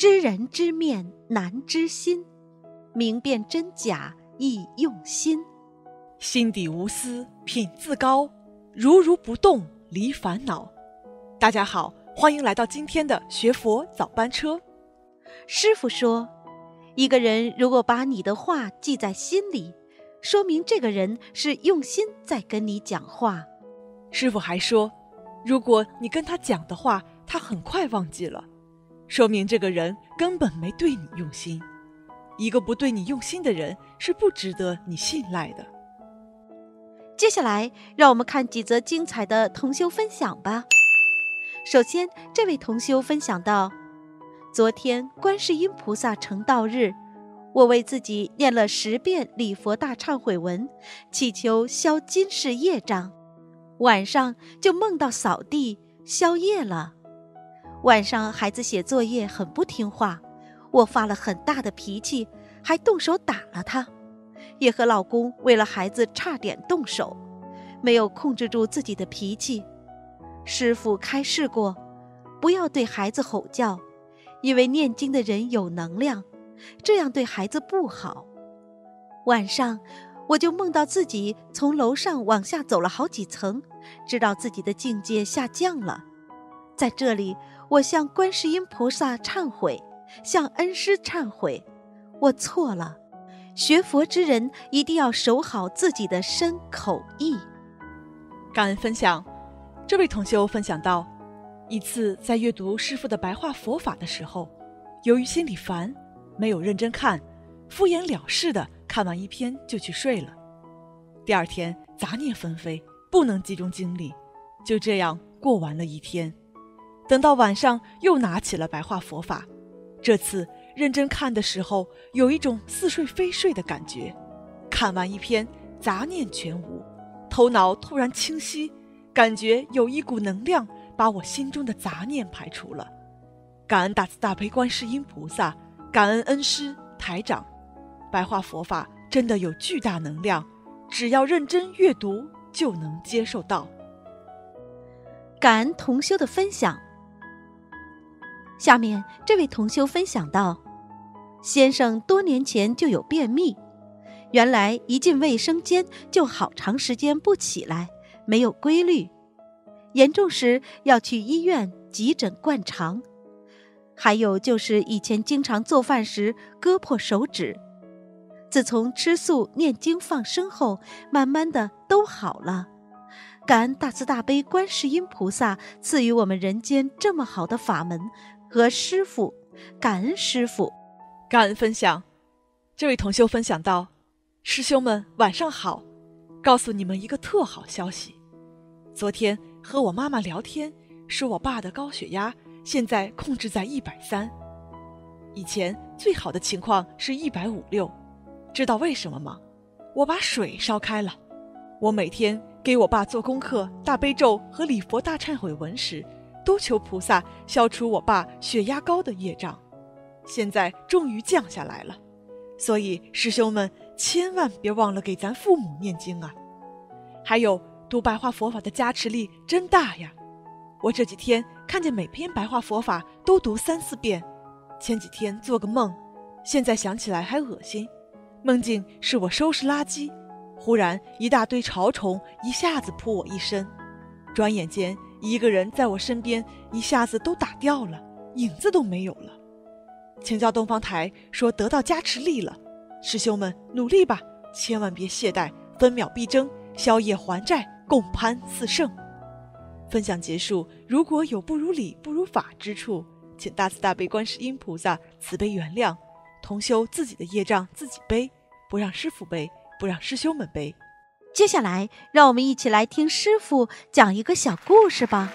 知人知面难知心，明辨真假易用心。 心底无私品自高，如如不动离烦恼。大家好，欢迎来到今天的学佛早班车。 师父说，一个人如果把你的话记在心里，说明这个人是用心在跟你讲话。 师父还说，如果你跟他讲的话他很快忘记了，说明这个人根本没对你用心。一个不对你用心的人是不值得你信赖的。 接下来让我们看几则精彩的同修分享吧。首先，这位同修分享到，昨天观世音菩萨成道日，我为自己念了10遍礼佛大忏悔文，祈求消今世业障。晚上就梦到扫地消业了。晚上孩子写作业很不听话，我发了很大的脾气，还动手打了他，也和老公为了孩子差点动手，没有控制住自己的脾气。师父开示过，不要对孩子吼叫，因为念经的人有能量，这样对孩子不好。晚上我就梦到自己从楼上往下走了好几层，知道自己的境界下降了。在这里，我向观世音菩萨忏悔，向恩师忏悔，我错了。学佛之人一定要守好自己的身口意。 感恩分享。这位同修分享到，一次在阅读师父的白话佛法的时候，由于心里烦，没有认真看，敷衍了事的看完一篇就去睡了。第二天杂念纷飞，不能集中精力，就这样过完了一天。等到晚上又拿起了白话佛法，这次认真看的时候，有一种似睡非睡的感觉。看完一篇，杂念全无，头脑突然清晰，感觉有一股能量把我心中的杂念排除了。感恩大慈大悲观世音菩萨，感恩恩师台长。白话佛法真的有巨大能量，只要认真阅读就能接受到。 感恩同修的分享。下面这位同修分享到，先生多年前就有便秘，原来一进卫生间就好长时间不起来，没有规律，严重时要去医院急诊灌肠。还有就是以前经常做饭时割破手指，自从吃素念经放生后，慢慢的都好了。感恩大慈大悲观世音菩萨赐予我们人间这么好的法门和师父，感恩师父。 感恩分享。这位同修分享到，师兄们晚上好，告诉你们一个特好消息。昨天和我妈妈聊天，说我爸的高血压现在控制在130，以前最好的情况是156。知道为什么吗？我把水烧开了。我每天给我爸做功课大悲咒和礼佛大忏悔文时，都求菩萨消除我爸血压高的业障，现在终于降下来了。所以师兄们千万别忘了给咱父母念经啊。还有读白话佛法的加持力真大呀，我这几天看见每篇白话佛法都读3、4遍。前几天做个梦，现在想起来还恶心。梦境是我收拾垃圾，忽然一大堆潮虫一下子扑我一身，转眼间一个人在我身边一下子都打掉了，影子都没有了。请教东方台说得到加持力了，师兄们努力吧，千万别懈怠，分秒必争，消业还债，共攀4圣。分享结束，如果有不如理不如法之处，请大慈大悲观世音菩萨慈悲原谅，同修自己的业障自己背，不让师父背，不让师兄们背。 接下来让我们一起来听师父讲一个小故事吧。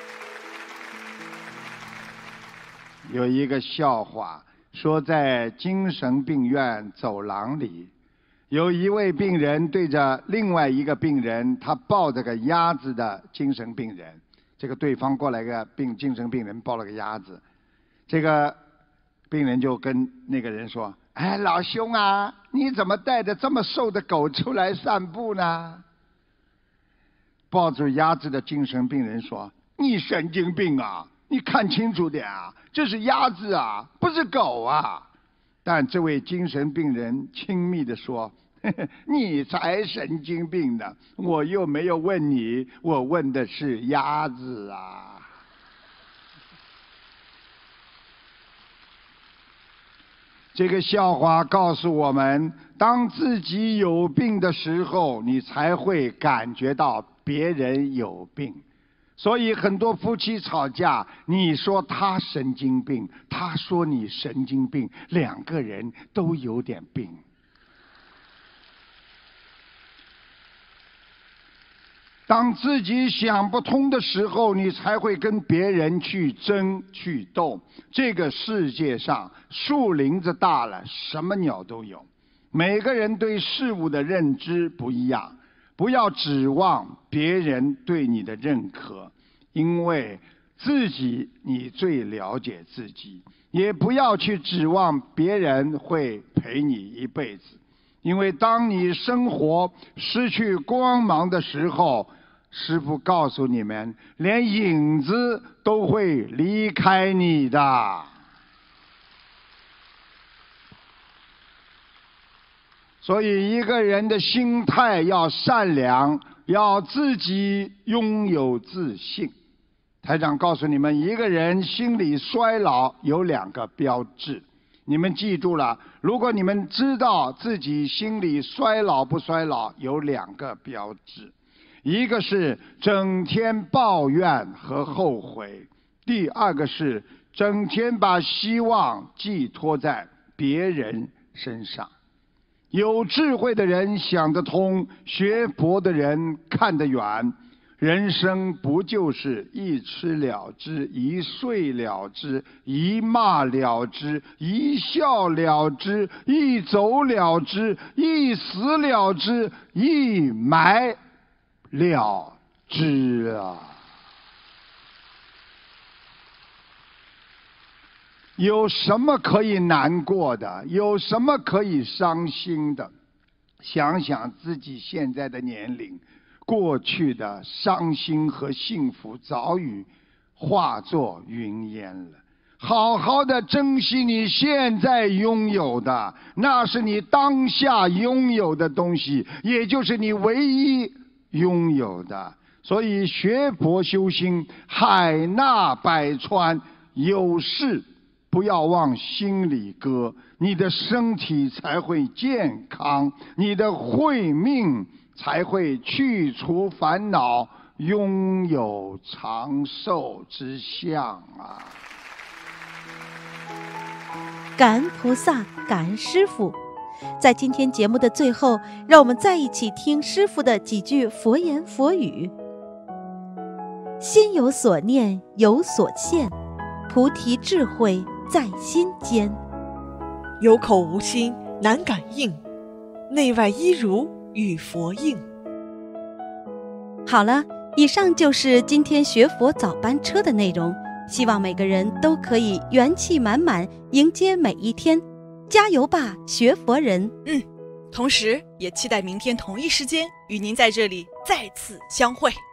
有一个笑话，说在精神病院走廊里，有一位病人对着另外一个病人，他抱着个鸭子的精神病人，这个对方过来个精神病人抱了个鸭子，这个病人就跟那个人说，哎，老兄啊，你怎么带着这么瘦的狗出来散步呢？抱住鸭子的精神病人说，你神经病啊， 你看清楚点啊，这是鸭子啊，不是狗啊。但这位精神病人亲密地说，呵呵，你才神经病呢，我又没有问你，我问的是鸭子啊。这个笑话告诉我们，当自己有病的时候，你才会感觉到别人有病。所以很多夫妻吵架，你说他神经病，他说你神经病，两个人都有点病。当自己想不通的时候，你才会跟别人去争去斗。这个世界上树林子大了，什么鸟都有。每个人对事物的认知不一样，不要指望别人对你的认可，因为自己你最了解自己。也不要去指望别人会陪你一辈子，因为当你生活失去光芒的时候，师父告诉你们，连影子都会离开你的。所以一个人的心态要善良，要自己拥有自信。台长告诉你们，一个人心理衰老有2个标志，你们记住了，如果你们知道自己心理衰老不衰老，有2个标志。一个是整天抱怨和后悔，第2个是整天把希望寄托在别人身上。有智慧的人想得通，学佛的人看得远。人生不就是一吃了之，一睡了之，一骂了之，一笑了之，一走了之，一死了之，一埋了之啊！有什么可以难过的？有什么可以伤心的？想想自己现在的年龄，过去的伤心和幸福早已化作云烟了。好好的珍惜你现在拥有的，那是你当下拥有的东西，也就是你唯一拥有的。所以学佛修心，海纳百川，有事不要往心里搁，你的身体才会健康，你的慧命才会去除烦恼，拥有长寿之相啊！ 感恩菩萨，感恩师父。在今天节目的最后，让我们再一起听师父的几句佛言佛语。心有所念，有所现，菩提智慧在心间。 有口无心，难感应，内外一如，与佛应。 好了，以上就是今天学佛早班车的内容，希望每个人都可以元气满满迎接每一天，加油吧，学佛人！ 同时也期待明天同一时间与您在这里再次相会。